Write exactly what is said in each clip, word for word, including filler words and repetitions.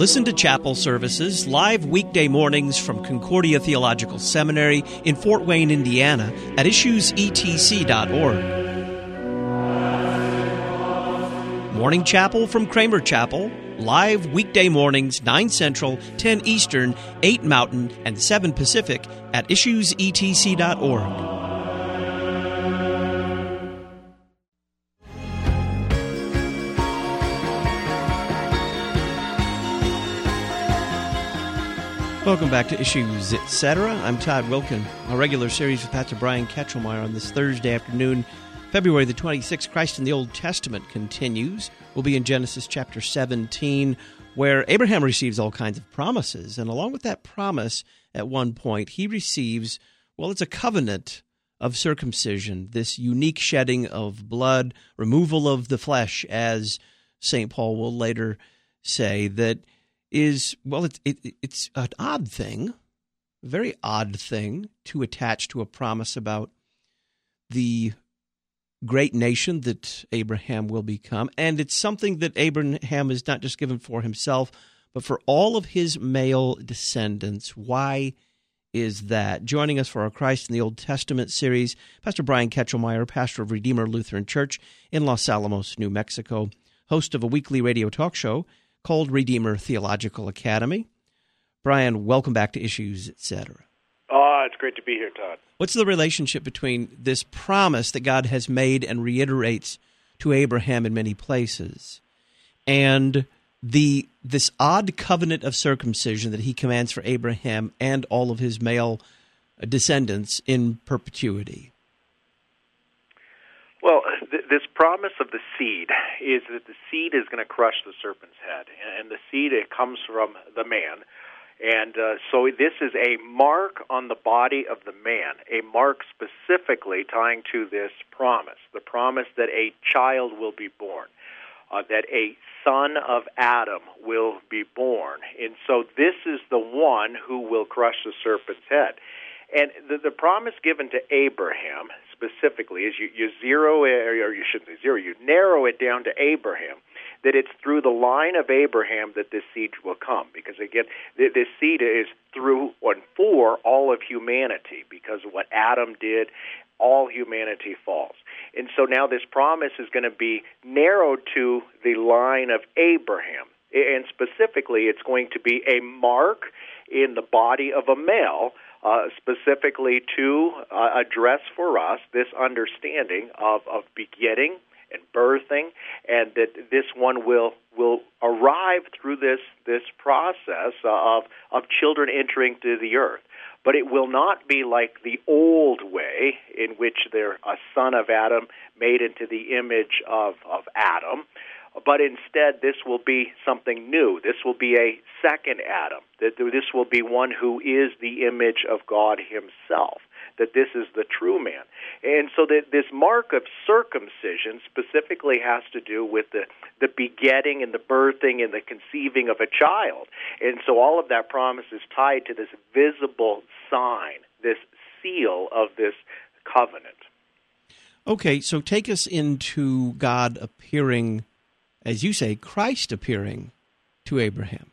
Listen to chapel services live weekday mornings from Concordia Theological Seminary in Fort Wayne, Indiana at issues e t c dot org. Morning Chapel from Kramer Chapel, live weekday mornings, nine Central, ten Eastern, eight Mountain, and seven Pacific at issues e t c dot org. Welcome back to Issues, et cetera. I'm Todd Wilkin. Our regular series with Pastor Brian Ketchelmeyer on this Thursday afternoon, February the twenty-sixth, Christ in the Old Testament continues. We'll be in Genesis chapter seventeen, where Abraham receives all kinds of promises. And along with that promise, at one point, he receives, well, it's a covenant of circumcision, this unique shedding of blood, removal of the flesh, as Saint Paul will later say, that is, well, it, it, it's an odd thing, a very odd thing to attach to a promise about the great nation that Abraham will become. And it's something that Abraham is not just given for himself, but for all of his male descendants. Why is that? Joining us for our Christ in the Old Testament series, Pastor Brian Ketchelmeyer, pastor of Redeemer Lutheran Church in Los Alamos, New Mexico, host of a weekly radio talk show called Redeemer Theological Academy. Brian, welcome back to Issues, et cetera. Oh, it's great to be here, Todd. What's the relationship between this promise that God has made and reiterates to Abraham in many places and the this odd covenant of circumcision that he commands for Abraham and all of his male descendants in perpetuity? Well, th- this promise of the seed is that the seed is going to crush the serpent's head, and the seed, it comes from the man. And uh, so this is a mark on the body of the man, a mark specifically tying to this promise, the promise that a child will be born, uh, that a son of Adam will be born. And so this is the one who will crush the serpent's head. And the, the promise given to Abraham specifically is you, you zero, it, or you shouldn't say zero, you narrow it down to Abraham, that it's through the line of Abraham that this seed will come. Because again, this seed is through and for all of humanity, because of what Adam did, all humanity falls. And so now this promise is going to be narrowed to the line of Abraham. And specifically, it's going to be a mark in the body of a male, Uh, specifically to uh, address for us this understanding of, of begetting and birthing, and that this one will will arrive through this this process of of children entering to the earth. But it will not be like the old way in which they're a son of Adam made into the image of, of Adam. But instead, this will be something new. This will be a second Adam. That this will be one who is the image of God himself, that this is the true man. And so that this mark of circumcision specifically has to do with the, the begetting and the birthing and the conceiving of a child. And so all of that promise is tied to this visible sign, this seal of this covenant. Okay, so take us into God appearing, as you say, Christ appearing to Abraham.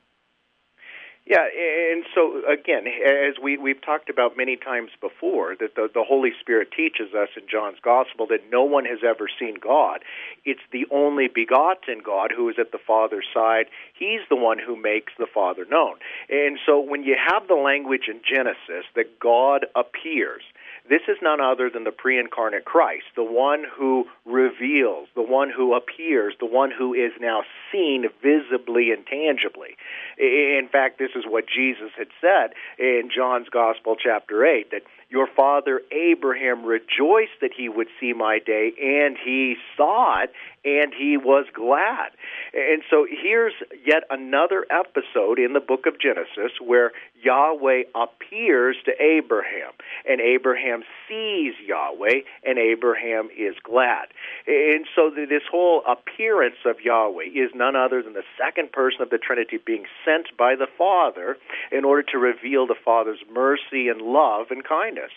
Yeah, and so, again, as we, we've talked about many times before, that the, the Holy Spirit teaches us in John's Gospel that no one has ever seen God. It's the only begotten God who is at the Father's side. He's the one who makes the Father known. And so when you have the language in Genesis that God appears, this is none other than the pre-incarnate Christ, the one who reveals, the one who appears, the one who is now seen visibly and tangibly. In fact, this is what Jesus had said in John's Gospel, chapter eight, that your father Abraham rejoiced that he would see my day, and he saw it, and he was glad. And so here's yet another episode in the book of Genesis where Yahweh appears to Abraham, and Abraham sees Yahweh, and Abraham is glad. And so this whole appearance of Yahweh is none other than the second person of the Trinity being sent by the Father in order to reveal the Father's mercy and love and kindness. kindness.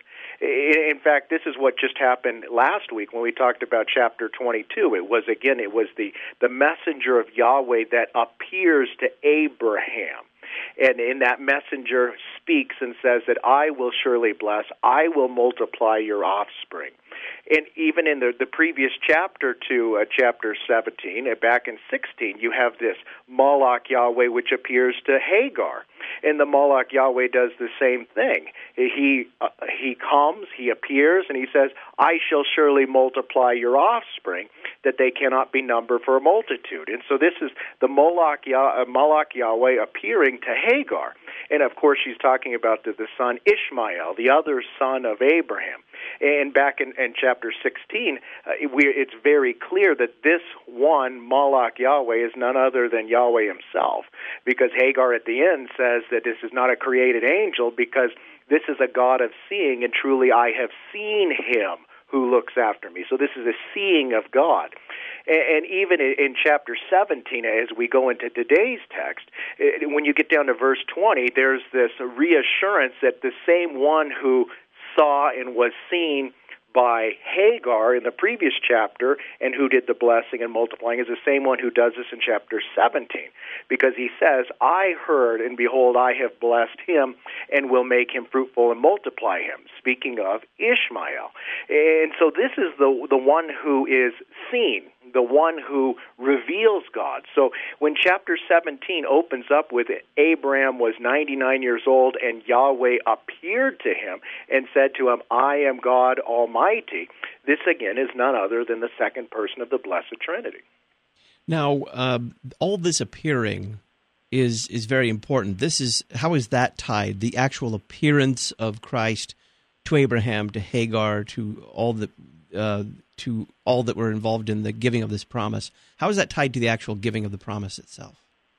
In fact, this is what just happened last week when we talked about chapter twenty-two. It was, again, it was the, the messenger of Yahweh that appears to Abraham. And in that messenger speaks and says that I will surely bless, I will multiply your offspring. And even in the, the previous chapter to uh, chapter seventeen, uh, back in sixteen, you have this Malach Yahweh which appears to Hagar. And the Malach Yahweh does the same thing. He uh, he comes, he appears, and he says, I shall surely multiply your offspring, that they cannot be numbered for a multitude. And so this is the Malach, Yah- uh, Malach Yahweh appearing to Hagar. And of course she's talking about the, the son Ishmael, the other son of Abraham. And back in, in chapter sixteen, uh, we, it's very clear that this one, Malach Yahweh, is none other than Yahweh himself, because Hagar at the end says that this is not a created angel, because this is a God of seeing, and truly I have seen him who looks after me. So this is a seeing of God. And even in chapter seventeen, as we go into today's text, when you get down to verse twenty, there's this reassurance that the same one who saw and was seen by Hagar in the previous chapter and who did the blessing and multiplying is the same one who does this in chapter seventeen, because he says, I heard, and behold, I have blessed him and will make him fruitful and multiply him, speaking of Ishmael. And so this is the the one who is seen, the one who reveals God. So when chapter seventeen opens up with Abraham was ninety-nine years old and Yahweh appeared to him and said to him, I am God Almighty, this again is none other than the second person of the Blessed Trinity. Now, uh, all this appearing is is very important. This is how is that tied? The actual appearance of Christ to Abraham, to Hagar, to all the uh, to all that were involved in the giving of this promise. How is that tied to the actual giving of the promise itself?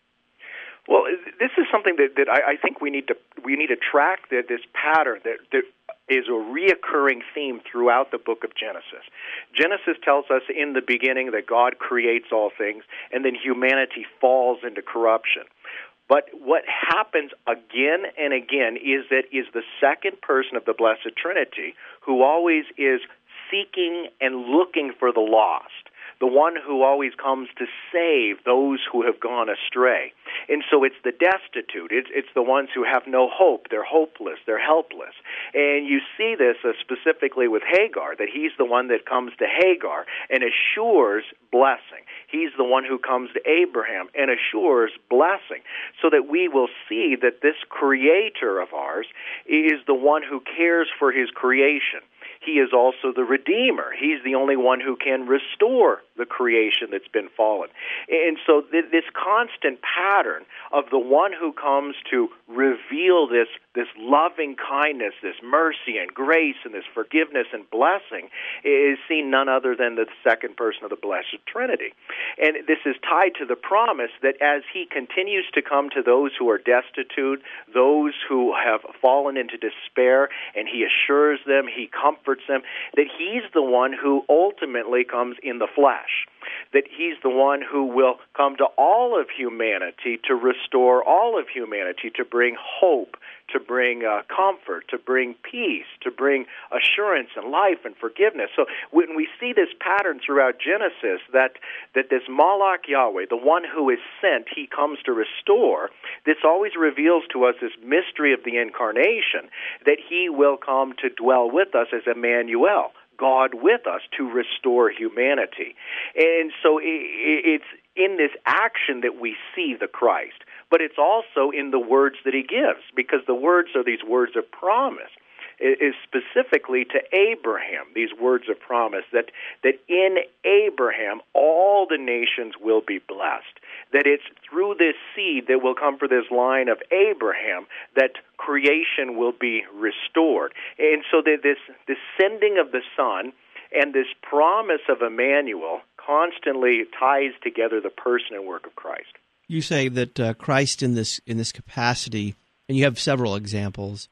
Well, this is something that, that I, I think we need to we need to track the, this pattern that, that is a reoccurring theme throughout the book of Genesis. Genesis tells us in the beginning that God creates all things, and then humanity falls into corruption. But what happens again and again is that is the second person of the Blessed Trinity who always is seeking and looking for the lost, the one who always comes to save those who have gone astray. And so it's the destitute. It's, it's the ones who have no hope. They're hopeless. They're helpless. And you see this uh, specifically with Hagar, that he's the one that comes to Hagar and assures blessing. He's the one who comes to Abraham and assures blessing, so that we will see that this creator of ours is the one who cares for his creation. He is also the Redeemer. He's the only one who can restore the creation that's been fallen. And so th- this constant pattern of the one who comes to reveal this, this loving kindness, this mercy and grace and this forgiveness and blessing is seen none other than the second person of the Blessed Trinity. And this is tied to the promise that as he continues to come to those who are destitute, those who have fallen into despair, and he assures them, he comforts them, that he's the one who ultimately comes in the flesh, that he's the one who will come to all of humanity to restore all of humanity, to bring hope, to bring uh, comfort, to bring peace, to bring assurance and life and forgiveness. So when we see this pattern throughout Genesis, that, that this Malach Yahweh, the one who is sent, he comes to restore, this always reveals to us this mystery of the incarnation, that he will come to dwell with us as Emmanuel, God with us, to restore humanity. And so it's in this action that we see the Christ, but it's also in the words that he gives, because the words are these words of promise. It is specifically to Abraham, these words of promise, that, that in Abraham all the nations will be blessed, that it's through this seed that will come for this line of Abraham that creation will be restored. And so that this, this sending of the Son and this promise of Emmanuel constantly ties together the person and work of Christ. You say that uh, Christ in this in this capacity, and you have several examples,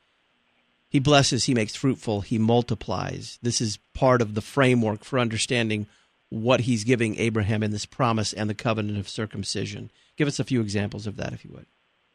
he blesses, he makes fruitful, he multiplies. This is part of the framework for understanding what he's giving Abraham in this promise and the covenant of circumcision. Give us a few examples of that, if you would.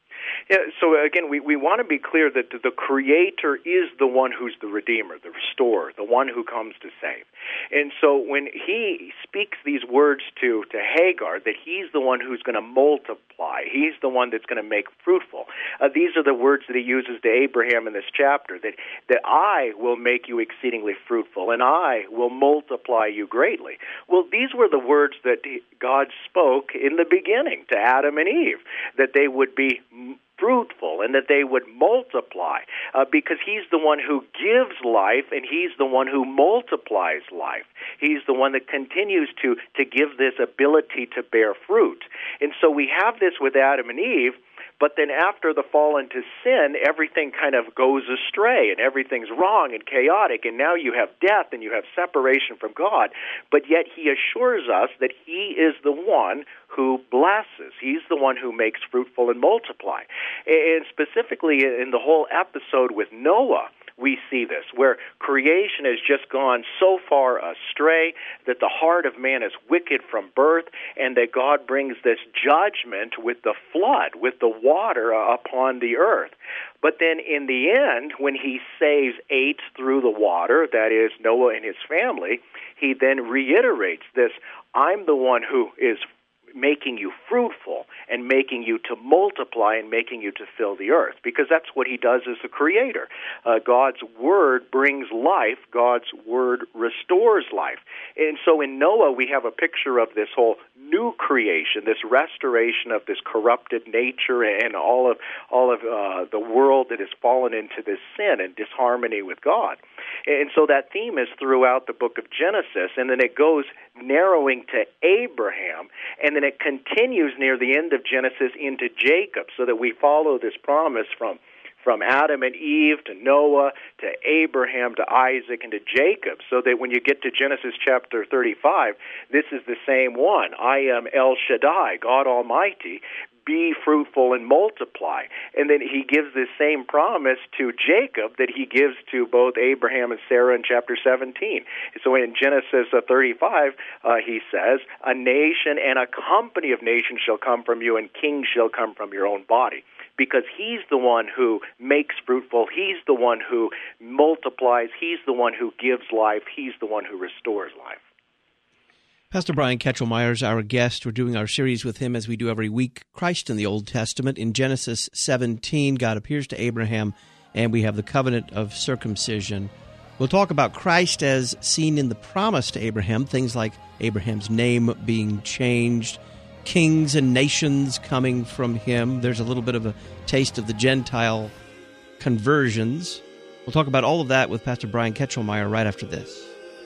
Yeah, so again, we, we want to be clear that the Creator is the one who's the Redeemer, the Restorer, the one who comes to save. And so when he speaks these words to, to Hagar, that he's the one who's going to multiply, he's the one that's going to make fruitful, uh, these are the words that he uses to Abraham in this chapter, that, that I will make you exceedingly fruitful, and I will multiply you greatly. Well, these were the words that God spoke in the beginning to Adam and Eve, that they would be fruitful and that they would multiply, uh, because he's the one who gives life and he's the one who multiplies life. He's the one that continues to, to give this ability to bear fruit. And so we have this with Adam and Eve, but then after the fall into sin, everything kind of goes astray and everything's wrong and chaotic, and now you have death and you have separation from God. But yet he assures us that he is the one who blesses. He's the one who makes fruitful and multiply. And specifically in the whole episode with Noah, we see this, where creation has just gone so far astray that the heart of man is wicked from birth, and that God brings this judgment with the flood, with the water upon the earth. But then in the end, when he saves eight through the water, that is Noah and his family, he then reiterates this, I'm the one who is making you fruitful and making you to multiply and making you to fill the earth, because that's what he does as a creator. Uh, God's word brings life. God's word restores life. And so in Noah, we have a picture of this whole new creation, this restoration of this corrupted nature and all of all of uh, the world that has fallen into this sin and disharmony with God. And so that theme is throughout the book of Genesis, and then it goes narrowing to Abraham, and then it continues near the end of Genesis into Jacob, so that we follow this promise from from Adam and Eve to Noah to Abraham to Isaac and to Jacob, so that when you get to Genesis chapter thirty-five, this is the same one. I am El Shaddai, God Almighty. Be fruitful and multiply. And then he gives this same promise to Jacob that he gives to both Abraham and Sarah in chapter seventeen. So in Genesis thirty-five, uh, he says, a nation and a company of nations shall come from you, and kings shall come from your own body. Because he's the one who makes fruitful, he's the one who multiplies, he's the one who gives life, he's the one who restores life. Pastor Brian Ketchel-Meyer is our guest. We're doing our series with him as we do every week, Christ in the Old Testament. In Genesis seventeen, God appears to Abraham, and we have the covenant of circumcision. We'll talk about Christ as seen in the promise to Abraham, things like Abraham's name being changed, kings and nations coming from him. There's a little bit of a taste of the Gentile conversions. We'll talk about all of that with Pastor Brian Ketchel-Meyer right after this.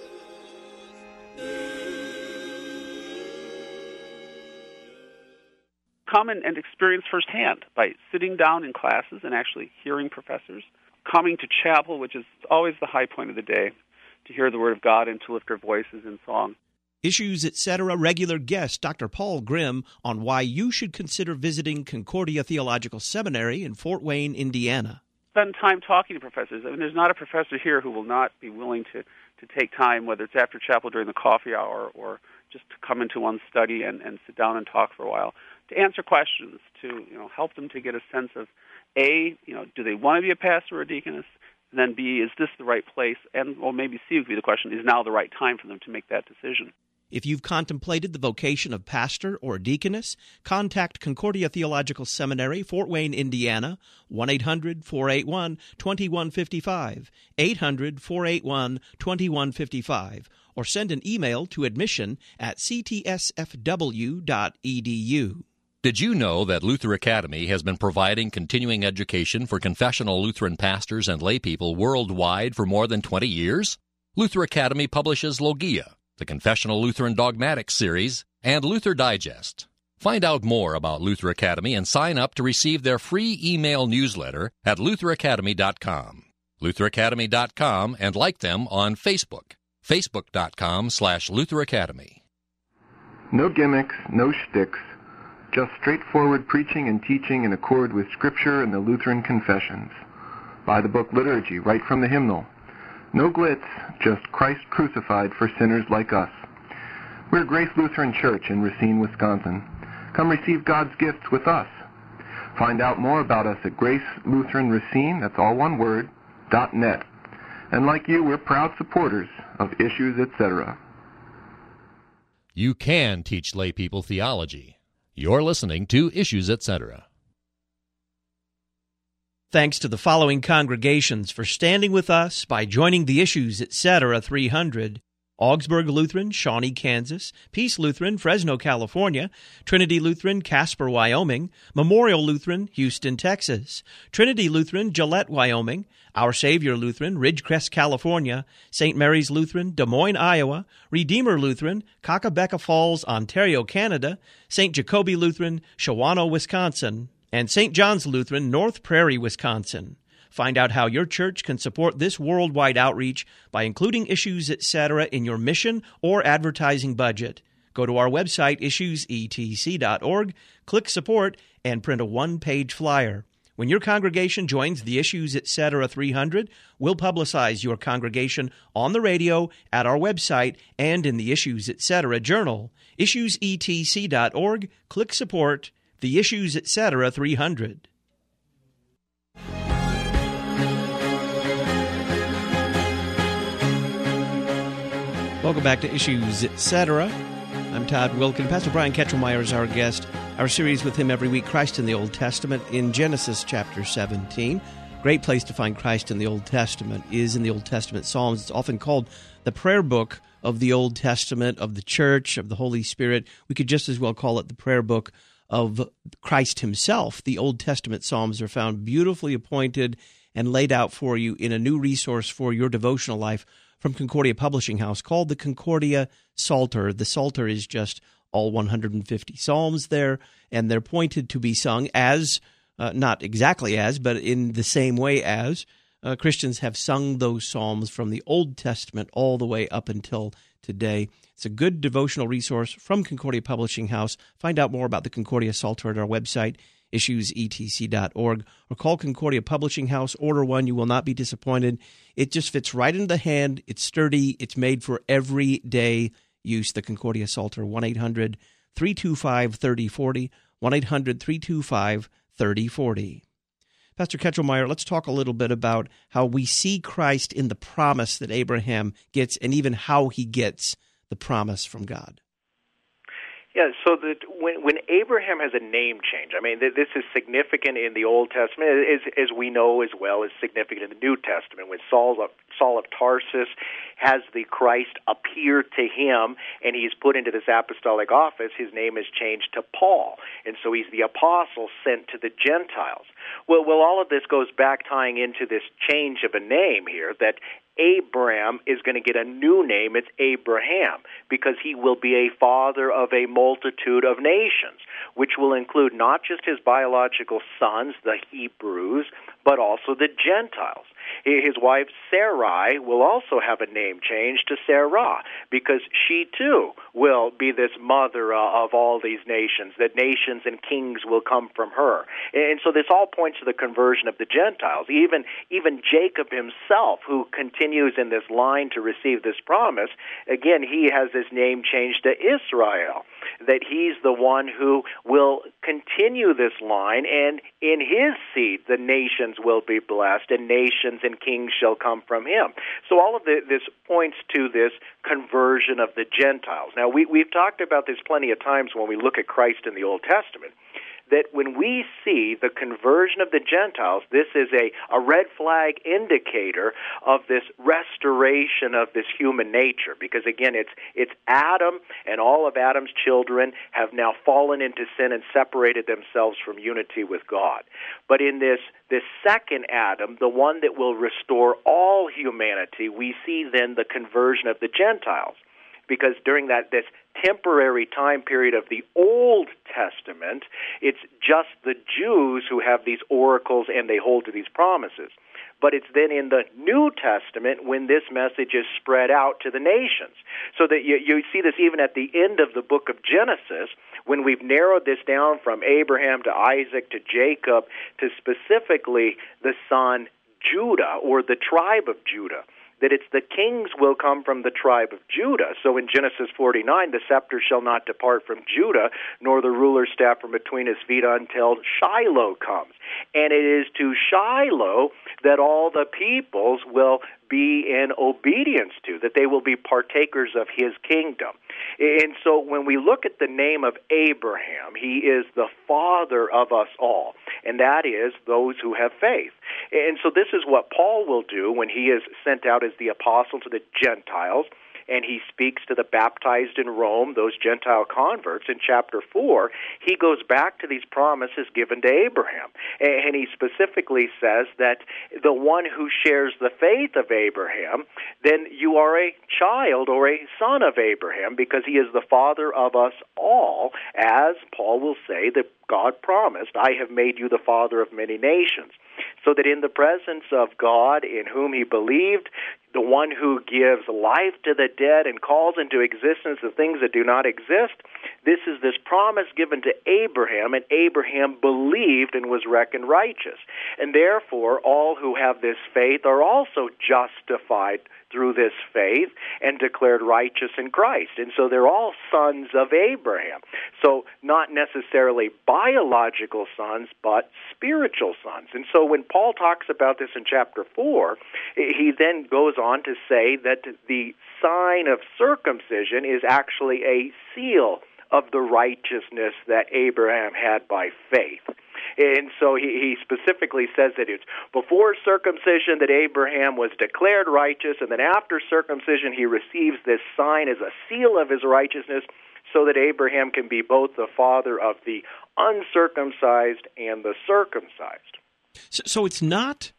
Come and, and experience firsthand by sitting down in classes and actually hearing professors, coming to chapel, which is always the high point of the day, to hear the Word of God and to lift our voices in song. Issues, et cetera. Regular guest Doctor Paul Grimm on why you should consider visiting Concordia Theological Seminary in Fort Wayne, Indiana. Spend time talking to professors. I mean, there's not a professor here who will not be willing to, to take time, whether it's after chapel during the coffee hour or just to come into one's study and, and sit down and talk for a while, to answer questions, to you know help them to get a sense of, A, you know, do they want to be a pastor or a deaconess? And then B, is this the right place? And or maybe C would be the question, is now the right time for them to make that decision? If you've contemplated the vocation of pastor or deaconess, contact Concordia Theological Seminary, Fort Wayne, Indiana, one eight hundred, four eight one, two one five five, eight hundred, four eight one, two one five five, or send an email to admission at c t s f w dot e d u. Did you know that Luther Academy has been providing continuing education for confessional Lutheran pastors and laypeople worldwide for more than twenty years? Luther Academy publishes Logia, the Confessional Lutheran Dogmatics series, and Luther Digest. Find out more about Luther Academy and sign up to receive their free email newsletter at luther academy dot com. luther academy dot com, and like them on Facebook, facebook dot com slash Luther Academy. No gimmicks, no shticks, just straightforward preaching and teaching in accord with Scripture and the Lutheran confessions. Buy the book Liturgy right from the hymnal. No glitz, just Christ crucified for sinners like us. We're Grace Lutheran Church in Racine, Wisconsin. Come receive God's gifts with us. Find out more about us at Grace Lutheran Racine, that's all one word, dot net. And like you, we're proud supporters of Issues, et cetera. You can teach lay people theology. You're listening to Issues, et cetera. Thanks to the following congregations for standing with us by joining the Issues, et cetera three hundred. Augsburg Lutheran, Shawnee, Kansas, Peace Lutheran, Fresno, California, Trinity Lutheran, Casper, Wyoming, Memorial Lutheran, Houston, Texas, Trinity Lutheran, Gillette, Wyoming, Our Savior Lutheran, Ridgecrest, California, Saint Mary's Lutheran, Des Moines, Iowa, Redeemer Lutheran, Kakabeka Falls, Ontario, Canada, Saint Jacobi Lutheran, Shawano, Wisconsin, and Saint John's Lutheran, North Prairie, Wisconsin. Find out how your church can support this worldwide outreach by including Issues, et cetera in your mission or advertising budget. Go to our website, issues e t c dot org, click Support, and print a one-page flyer. When your congregation joins the Issues, et cetera three hundred, we'll publicize your congregation on the radio, at our website, and in the Issues, et cetera journal. issues e t c dot org, click Support, the Issues, et cetera three hundred. Welcome back to Issues, et cetera. I'm Todd Wilken. Pastor Brian Ketchelmeyer is our guest. Our series with him every week, Christ in the Old Testament, in Genesis chapter seventeen. Great place to find Christ in the Old Testament is in the Old Testament Psalms. It's often called the prayer book of the Old Testament, of the church, of the Holy Spirit. We could just as well call it the prayer book of Christ himself. The Old Testament Psalms are found beautifully appointed and laid out for you in a new resource for your devotional life from Concordia Publishing House called the Concordia Psalter. The Psalter is just all one hundred fifty psalms there, and they're pointed to be sung as, uh, not exactly as, but in the same way as, uh, Christians have sung those psalms from the Old Testament all the way up until today. It's a good devotional resource from Concordia Publishing House. Find out more about the Concordia Psalter at our website, issues e t c dot org, or call Concordia Publishing House. Order one. You will not be disappointed. It just fits right in the hand. It's sturdy. It's made for everyday use. The Concordia Psalter, one eight hundred three two five three oh four oh, one eight hundred three two five three oh four oh. Pastor Ketchelmeyer, let's talk a little bit about how we see Christ in the promise that Abraham gets and even how he gets the promise from God. Yeah, so that when when Abraham has a name change, I mean, this is significant in the Old Testament, as, as we know as well as significant in the New Testament. When Saul of, Saul of Tarsus has the Christ appear to him and he's put into this apostolic office, his name is changed to Paul. And so he's the apostle sent to the Gentiles. Well, well, all of this goes back tying into this change of a name here, that Abram is going to get a new name. It's Abraham, because he will be a father of a multitude of nations, which will include not just his biological sons, the Hebrews, but also the Gentiles. His wife Sarai will also have a name change to Sarah, because she too will be this mother uh, of all these nations, that nations and kings will come from her. And so this all points to the conversion of the Gentiles. Even, even Jacob himself, who continues in this line to receive this promise, again, he has his name changed to Israel, that he's the one who will continue this line, and in his seed the nations will be blessed, and nations and kings shall come from him. So all of the, this points to this conversion of the Gentiles. Now, we, we've talked about this plenty of times when we look at Christ in the Old Testament, that when we see the conversion of the Gentiles, this is a, a red flag indicator of this restoration of this human nature. Because again, it's it's Adam, and all of Adam's children have now fallen into sin and separated themselves from unity with God. But in this this second Adam, the one that will restore all humanity, we see then the conversion of the Gentiles. Because during that this temporary time period of the Old Testament, it's just the Jews who have these oracles and they hold to these promises. But it's then in the New Testament when this message is spread out to the nations. So that you, you see this even at the end of the book of Genesis, when we've narrowed this down from Abraham to Isaac to Jacob to specifically the son Judah, or the tribe of Judah. that it's the kings will come from the tribe of Judah. So in Genesis forty-nine, the scepter shall not depart from Judah, nor the ruler's staff from between his feet until Shiloh comes. And it is to Shiloh that all the peoples will be in obedience to, that they will be partakers of his kingdom. And so when we look at the name of Abraham, he is the father of us all, and that is those who have faith. And so this is what Paul will do when he is sent out as the apostle to the Gentiles, and he speaks to the baptized in Rome, those Gentile converts. In chapter four, he goes back to these promises given to Abraham. And he specifically says that the one who shares the faith of Abraham, then you are a child or a son of Abraham, because he is the father of us all, as Paul will say that God promised, I have made you the father of many nations. So that in the presence of God, in whom he believed, the one who gives life to the dead and calls into existence the things that do not exist, this is this promise given to Abraham, and Abraham believed and was reckoned righteous. And therefore, all who have this faith are also justified through this faith and declared righteous in Christ. And so they're all sons of Abraham. So not necessarily biological sons, but spiritual sons. And so when Paul talks about this in chapter four, he then goes on to say that the sign of circumcision is actually a seal of the righteousness that Abraham had by faith. And so he, he specifically says that it's before circumcision that Abraham was declared righteous, and then after circumcision he receives this sign as a seal of his righteousness, so that Abraham can be both the father of the uncircumcised and the circumcised. So, so it's not,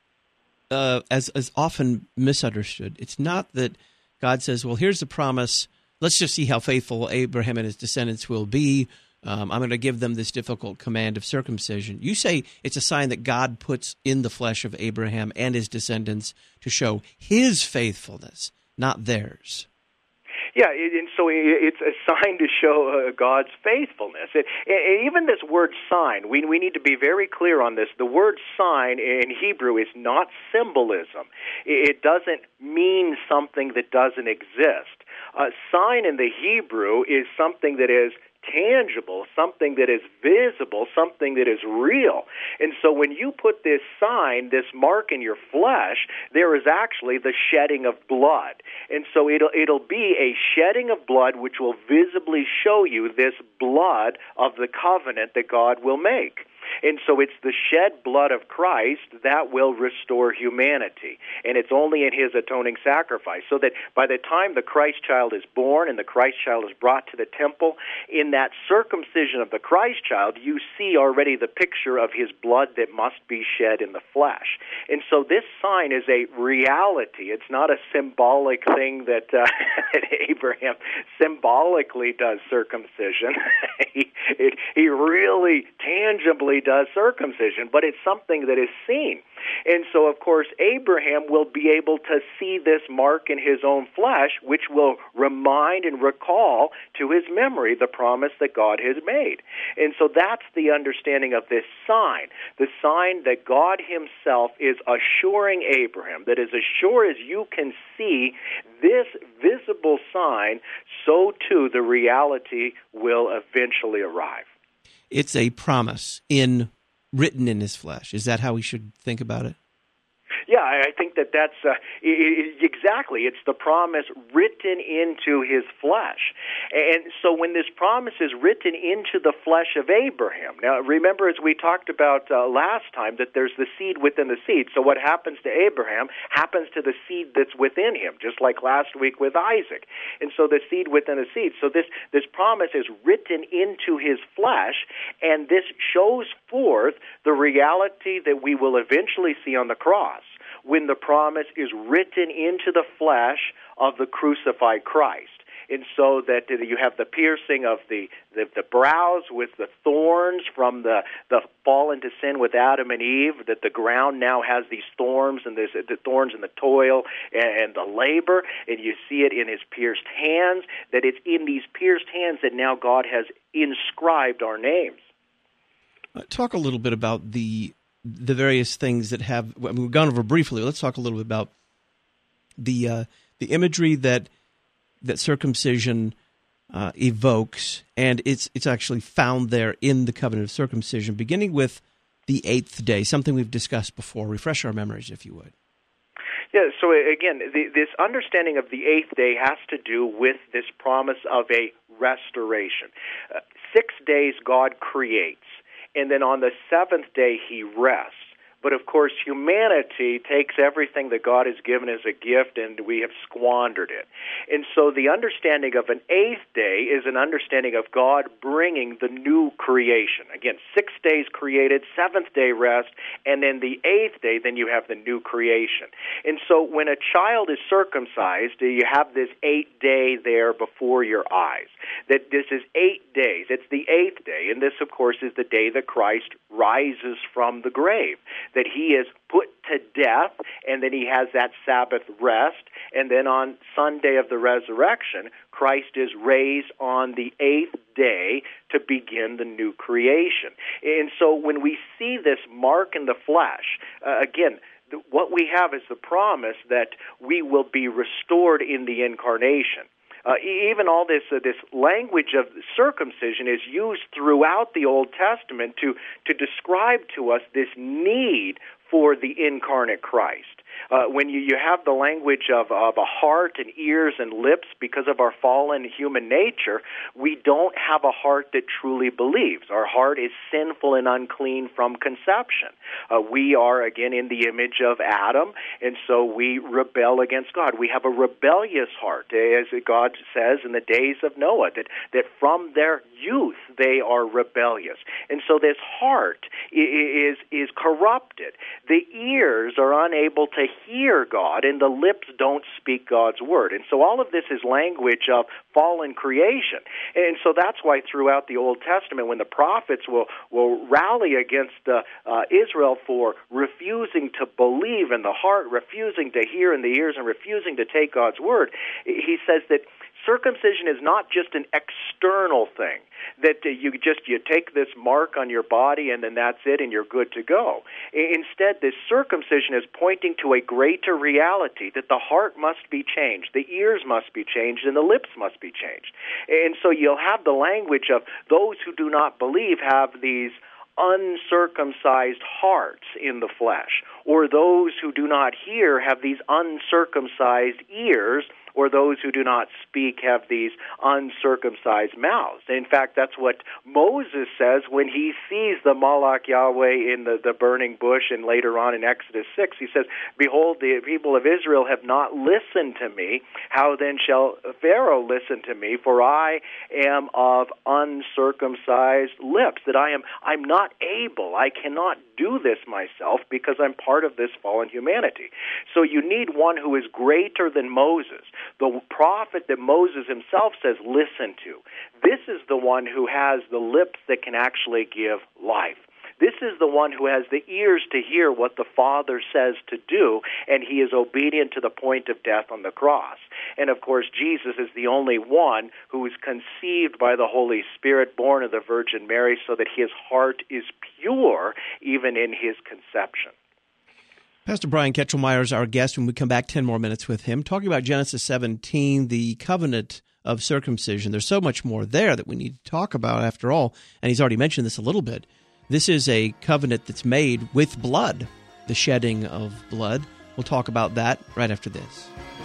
uh, as, as often misunderstood, it's not that God says, well, here's the promise, let's just see how faithful Abraham and his descendants will be. Um, I'm going to give them this difficult command of circumcision. You say it's a sign that God puts in the flesh of Abraham and his descendants to show his faithfulness, not theirs. Yeah, and so it's a sign to show uh, God's faithfulness. And, and even this word sign, we we need to be very clear on this. The word sign in Hebrew is not symbolism. It doesn't mean something that doesn't exist. A sign in the Hebrew is something that is tangible, something that is visible, something that is real. And so when you put this sign, this mark in your flesh, there is actually the shedding of blood. And so it'll it'll be a shedding of blood which will visibly show you this blood of the covenant that God will make. And so it's the shed blood of Christ that will restore humanity. And it's only in his atoning sacrifice. So that by the time the Christ child is born and the Christ child is brought to the temple, in that circumcision of the Christ child, you see already the picture of his blood that must be shed in the flesh. And so this sign is a reality. It's not a symbolic thing that, uh, that Abraham symbolically does circumcision. he, it, he really tangibly does circumcision, but it's something that is seen. And so, of course, Abraham will be able to see this mark in his own flesh, which will remind and recall to his memory the promise that God has made. And so that's the understanding of this sign, the sign that God himself is assuring Abraham, that as sure as you can see this visible sign, so too the reality will eventually arrive. It's a promise in written in his flesh. Is that how we should think about it? Yeah, I think that that's uh, it, it, exactly. It's the promise written into his flesh. And so when this promise is written into the flesh of Abraham, now remember as we talked about uh, last time that there's the seed within the seed. So what happens to Abraham happens to the seed that's within him, just like last week with Isaac. And so the seed within the seed. So this, this promise is written into his flesh, and this shows forth the reality that we will eventually see on the cross, when the promise is written into the flesh of the crucified Christ. And so that you have the piercing of the, the, the brows with the thorns from the, the fall into sin with Adam and Eve, that the ground now has these thorns, and there's the thorns and the toil and, and the labor, and you see it in his pierced hands, that it's in these pierced hands that now God has inscribed our names. Uh, talk a little bit about the the various things that have, I mean, we've gone over briefly. Let's talk a little bit about the uh, the imagery that that circumcision uh, evokes, and it's it's actually found there in the covenant of circumcision, beginning with the eighth day, something we've discussed before. Refresh our memories, if you would. Yeah, so again, the, this understanding of the eighth day has to do with this promise of a restoration. Uh, six days God creates, and then on the seventh day He rests. But of course, humanity takes everything that God has given as a gift, and we have squandered it. And so the understanding of an eighth day is an understanding of God bringing the new creation. Again, six days created, seventh day rest, and then the eighth day, then you have the new creation. And so when a child is circumcised, you have this eight day there before your eyes. That this is eight days. It's the eighth day, and this, of course, is the day that Christ rises from the grave, that He is put to death, and then He has that Sabbath rest, and then on Sunday of the resurrection, Christ is raised on the eighth day to begin the new creation. And so when we see this mark in the flesh, uh, again, what we have is the promise that we will be restored in the incarnation. Uh, even all this uh, this language of circumcision is used throughout the Old Testament to to describe to us this need for the incarnate Christ. Uh, when you, you have the language of, of a heart and ears and lips because of our fallen human nature, we don't have a heart that truly believes. Our heart is sinful and unclean from conception. Uh, we are, again, in the image of Adam, and so we rebel against God. We have a rebellious heart, as God says in the days of Noah, that, that from their youth they are rebellious. And so this heart is, is corrupted. The ears are unable to hear God, and the lips don't speak God's word. And so all of this is language of fallen creation. And so that's why throughout the Old Testament, when the prophets will, will rally against uh, uh, Israel for refusing to believe in the heart, refusing to hear in the ears, and refusing to take God's word, he says that circumcision is not just an external thing, that uh, you just you take this mark on your body and then that's it and you're good to go. Instead, this circumcision is pointing to a greater reality, that the heart must be changed, the ears must be changed, and the lips must be changed. And so you'll have the language of those who do not believe have these uncircumcised hearts in the flesh, or those who do not hear have these uncircumcised ears, or those who do not speak have these uncircumcised mouths. In fact, that's what Moses says when he sees the Malach Yahweh in the, the burning bush, and later on in Exodus six, he says, "Behold, the people of Israel have not listened to me. How then shall Pharaoh listen to me? For I am of uncircumcised lips, that I am I'm not able, I cannot do this myself, because I'm part of this fallen humanity." So you need one who is greater than Moses, the prophet that Moses himself says, listen to. This is the one who has the lips that can actually give life. This is the one who has the ears to hear what the Father says to do, and he is obedient to the point of death on the cross. And of course, Jesus is the only one who is conceived by the Holy Spirit, born of the Virgin Mary, so that his heart is pure even in his conception. Pastor Brian Ketchelmeyer is our guest. When we come back, ten more minutes with him, talking about Genesis seventeen, the covenant of circumcision. There's so much more there that we need to talk about after all, and he's already mentioned this a little bit. This is a covenant that's made with blood, the shedding of blood. We'll talk about that right after this.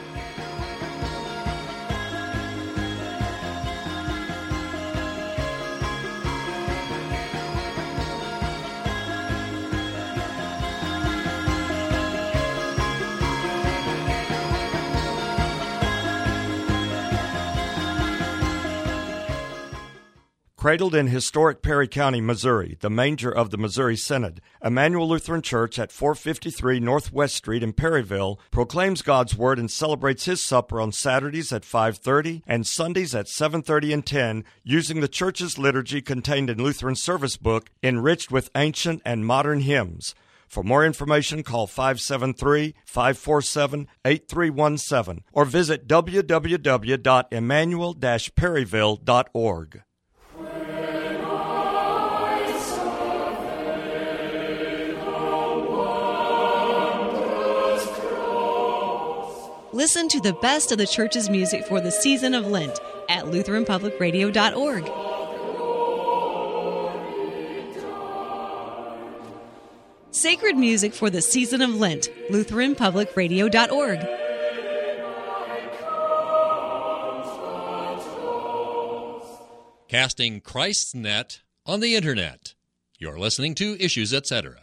Cradled in historic Perry County, Missouri, the manger of the Missouri Synod, Emmanuel Lutheran Church at four fifty-three Northwest Street in Perryville proclaims God's Word and celebrates His supper on Saturdays at five thirty and Sundays at seven thirty and ten, using the church's liturgy contained in Lutheran Service Book, enriched with ancient and modern hymns. For more information, call five seven three, five four seven, eight three one seven or visit w w w dot emmanuel dash perryville dot org. Listen to the best of the church's music for the season of Lent at Lutheran Public Radio dot org. Sacred music for the season of Lent, Lutheran Public Radio dot org. Casting Christ's net on the Internet. You're listening to Issues, et cetera.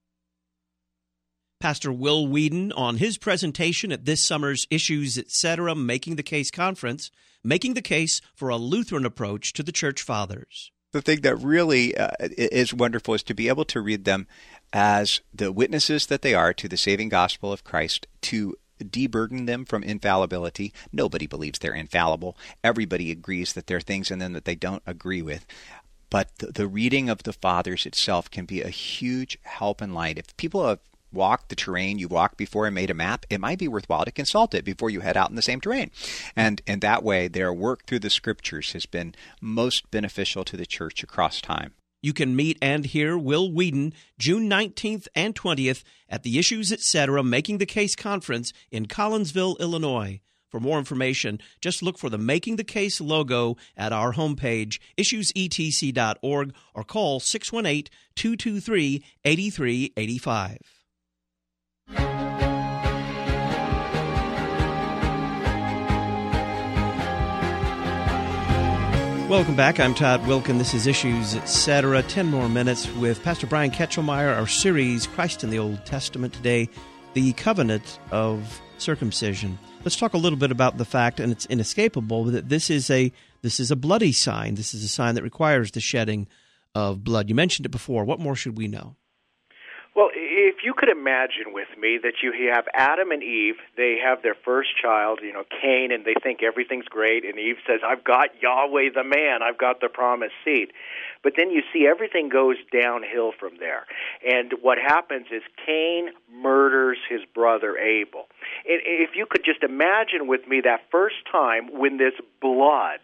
Pastor Will Whedon on his presentation at this summer's Issues, et cetera. Making the Case Conference, making the case for a Lutheran approach to the Church Fathers. The thing that really uh, is wonderful is to be able to read them as the witnesses that they are to the saving gospel of Christ, to deburden them from infallibility. Nobody believes they're infallible. Everybody agrees that there are things in them that they don't agree with. But the, the reading of the Fathers itself can be a huge help and light. If people have walked the terrain you walked before and made a map, it might be worthwhile to consult it before you head out in the same terrain. And in that way, their work through the Scriptures has been most beneficial to the church across time. You can meet and hear Will Whedon June nineteenth and twentieth at the Issues, et cetera. Making the Case Conference in Collinsville, Illinois. For more information, just look for the Making the Case logo at our homepage, issues e t c dot org, or call six one eight, two two three, eight three eight five. Welcome back. I'm Todd Wilkin. This is Issues, et cetera. Ten more minutes with Pastor Brian Ketchelmeyer, our series, Christ in the Old Testament today, the covenant of circumcision. Let's talk a little bit about the fact, and it's inescapable, that this is a this is a bloody sign. This is a sign that requires the shedding of blood. You mentioned it before. What more should we know? Well, if you could imagine with me that you have Adam and Eve, they have their first child, you know, Cain, and they think everything's great, and Eve says, I've got Yahweh the man, I've got the promised seed. But then you see everything goes downhill from there. And what happens is Cain murders his brother Abel. And if you could just imagine with me that first time when this blood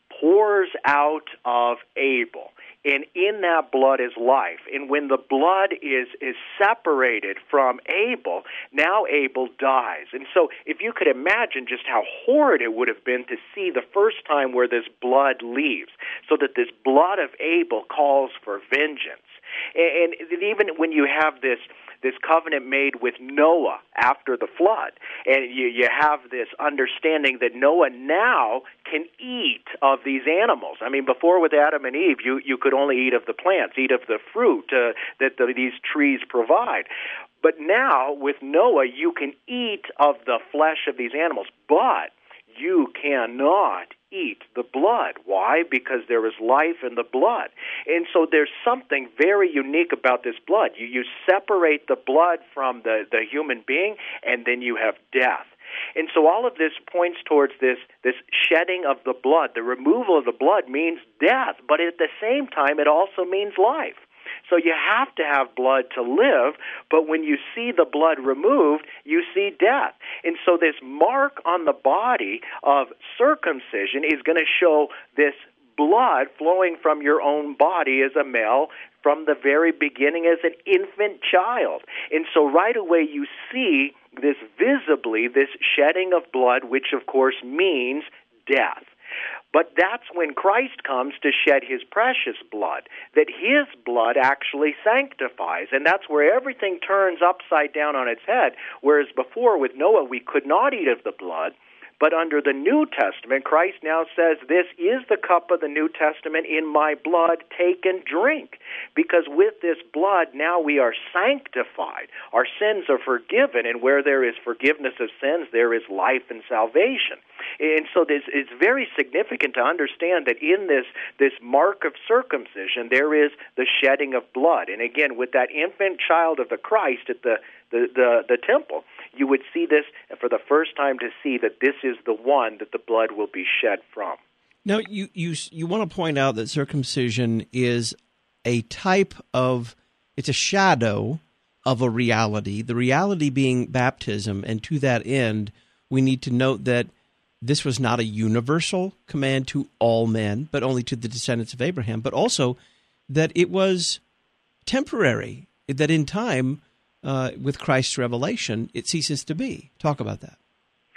pours out of Abel, and in that blood is life. And when the blood is, is separated from Abel, now Abel dies. And so if you could imagine just how horrid it would have been to see the first time where this blood leaves, so that this blood of Abel calls for vengeance. And, and even when you have this this covenant made with Noah after the flood, and you, you have this understanding that Noah now can eat of these animals. I mean, before with Adam and Eve, you, you could only eat of the plants, eat of the fruit uh, that the, these trees provide. But now, with Noah, you can eat of the flesh of these animals, but you cannot eat the blood. Why? Because there is life in the blood. And so there's something very unique about this blood. You, you separate the blood from the, the human being, and then you have death. And so all of this points towards this, this shedding of the blood. The removal of the blood means death, but at the same time, it also means life. So you have to have blood to live, but when you see the blood removed, you see death. And so this mark on the body of circumcision is going to show this blood flowing from your own body as a male from the very beginning as an infant child. And so right away you see this visibly, this shedding of blood, which of course means death. But that's when Christ comes to shed his precious blood, that his blood actually sanctifies. And that's where everything turns upside down on its head, whereas before with Noah we could not eat of the blood. But under the New Testament, Christ now says, this is the cup of the New Testament in my blood, take and drink. Because with this blood, now we are sanctified. Our sins are forgiven, and where there is forgiveness of sins, there is life and salvation. And so this, it's very significant to understand that in this, this mark of circumcision, there is the shedding of blood. And again, with that infant child of the Christ at the, the, the, the temple, you would see this for the first time to see that this is the one that the blood will be shed from. Now, you, you, you want to point out that circumcision is a type of, it's a shadow of a reality, the reality being baptism, and to that end, we need to note that this was not a universal command to all men, but only to the descendants of Abraham, but also that it was temporary, that in time, uh, with Christ's revelation, it ceases to be. Talk about that.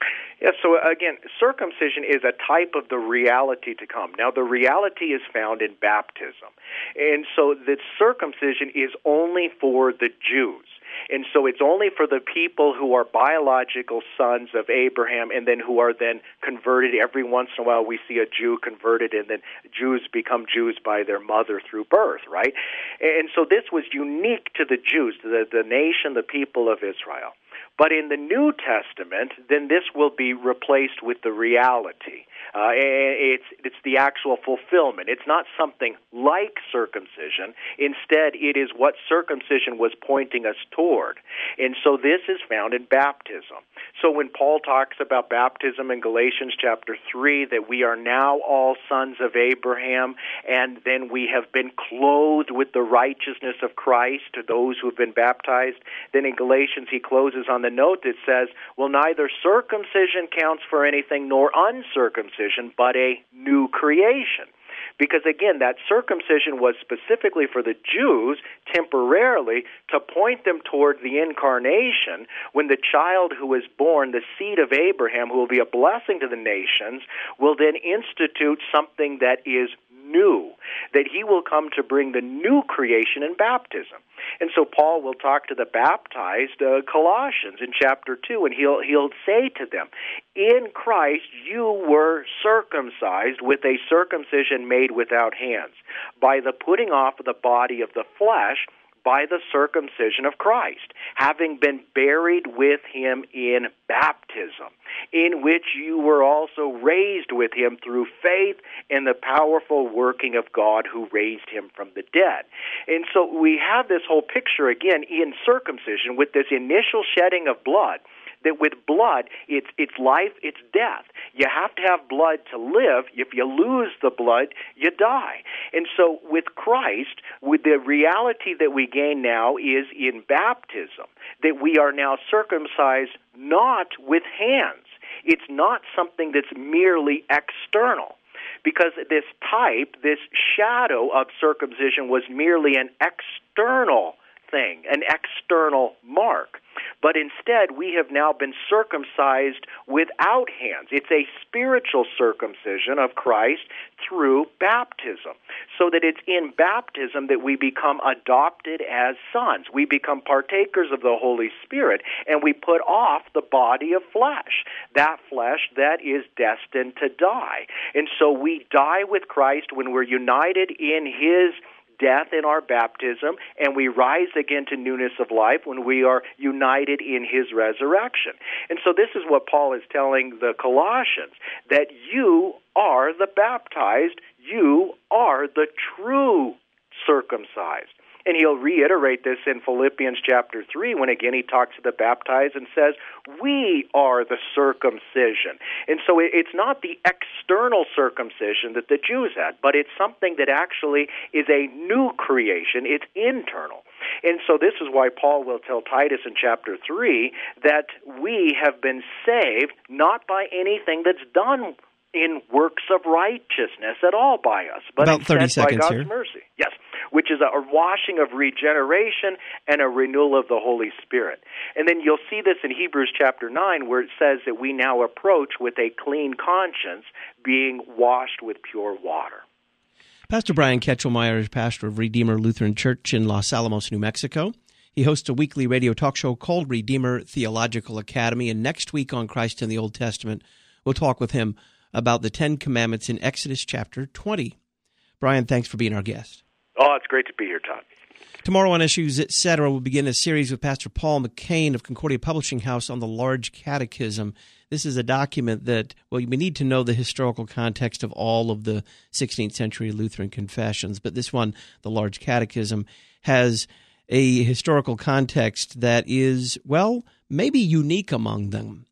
Yeah, so again, circumcision is a type of the reality to come. Now, the reality is found in baptism. And so the circumcision is only for the Jews. And so it's only for the people who are biological sons of Abraham and then who are then converted. Every once in a while we see a Jew converted, and then Jews become Jews by their mother through birth, right? And so this was unique to the Jews, the, the nation, the people of Israel. But in the New Testament, then this will be replaced with the reality. Uh, it's it's the actual fulfillment. It's not something like circumcision. Instead, it is what circumcision was pointing us toward. And so this is found in baptism. So when Paul talks about baptism in Galatians chapter three, that we are now all sons of Abraham, and then we have been clothed with the righteousness of Christ to those who have been baptized, then in Galatians he closes on the note that says, well, neither circumcision counts for anything nor uncircumcision, but a new creation. Because, again, that circumcision was specifically for the Jews temporarily to point them toward the incarnation, when the child who is born, the seed of Abraham, who will be a blessing to the nations, will then institute something that is new, that he will come to bring the new creation in baptism. And so Paul will talk to the baptized uh, Colossians in chapter two, and he'll he'll say to them, in Christ you were circumcised with a circumcision made without hands, by the putting off of the body of the flesh, by the circumcision of Christ, having been buried with him in baptism, in which you were also raised with him through faith in the powerful working of God who raised him from the dead. And so we have this whole picture again in circumcision with this initial shedding of blood, that with blood, it's it's life, it's death. You have to have blood to live. If you lose the blood, you die. And so with Christ, with the reality that we gain now is in baptism, that we are now circumcised not with hands. It's not something that's merely external. Because this type, this shadow of circumcision was merely an external thing, an external mark. But instead, we have now been circumcised without hands. It's a spiritual circumcision of Christ through baptism, so that it's in baptism that we become adopted as sons. We become partakers of the Holy Spirit, and we put off the body of flesh, that flesh that is destined to die. And so we die with Christ when we're united in his death in our baptism, and we rise again to newness of life when we are united in his resurrection. And so this is what Paul is telling the Colossians, that you are the baptized, you are the true circumcised. And he'll reiterate this in Philippians chapter three, when again he talks to the baptized and says, we are the circumcision. And so it's not the external circumcision that the Jews had, but it's something that actually is a new creation. It's internal. And so this is why Paul will tell Titus in chapter three that we have been saved not by anything that's done in works of righteousness at all by us, but About thirty instead by seconds God's here. mercy. Yes, which is a washing of regeneration and a renewal of the Holy Spirit. And then you'll see this in Hebrews chapter nine, where it says that we now approach with a clean conscience, being washed with pure water. Pastor Brian Ketchelmeyer is pastor of Redeemer Lutheran Church in Los Alamos, New Mexico. He hosts a weekly radio talk show called Redeemer Theological Academy, and next week on Christ in the Old Testament, we'll talk with him about the Ten Commandments in Exodus chapter twenty. Brian, thanks for being our guest. Oh, it's great to be here, Todd. Tomorrow on Issues, et cetera, we'll begin a series with Pastor Paul McCain of Concordia Publishing House on the Large Catechism. This is a document that, well, we need to know the historical context of all of the sixteenth century Lutheran confessions, but this one, the Large Catechism, has a historical context that is, well, maybe unique among them.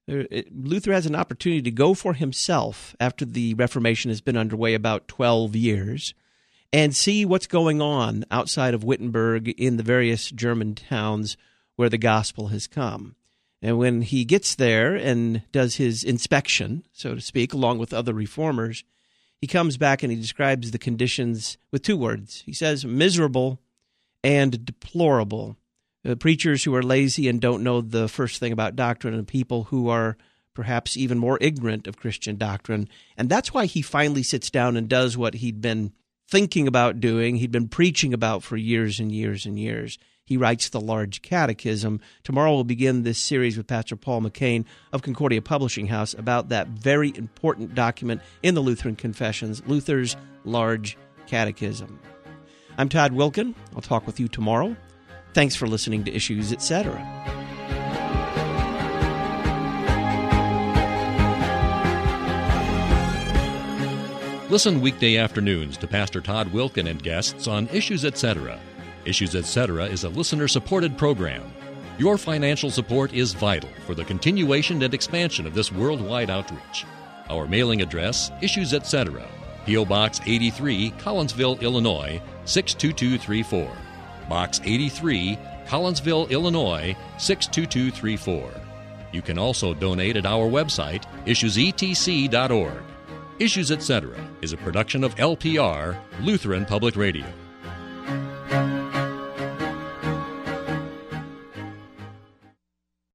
Luther has an opportunity to go for himself after the Reformation has been underway about twelve years and see what's going on outside of Wittenberg in the various German towns where the gospel has come. And when he gets there and does his inspection, so to speak, along with other reformers, he comes back and he describes the conditions with two words. He says miserable and deplorable. Uh, preachers who are lazy and don't know the first thing about doctrine, and people who are perhaps even more ignorant of Christian doctrine. And that's why he finally sits down and does what he'd been thinking about doing, he'd been preaching about for years and years and years. He writes the Large Catechism. Tomorrow we'll begin this series with Pastor Paul McCain of Concordia Publishing House about that very important document in the Lutheran Confessions, Luther's Large Catechism. I'm Todd Wilken. I'll talk with you tomorrow. Thanks for listening to Issues, et cetera. Listen weekday afternoons to Pastor Todd Wilken and guests on Issues, et cetera. Issues, et cetera is a listener-supported program. Your financial support is vital for the continuation and expansion of this worldwide outreach. Our mailing address, Issues, et cetera. P O. Box eighty-three, Collinsville, Illinois, six two two three four. Box eighty-three, Collinsville, Illinois, six two two three four. You can also donate at our website, issues e t c dot org. Issues, et cetera is a production of L P R, Lutheran Public Radio.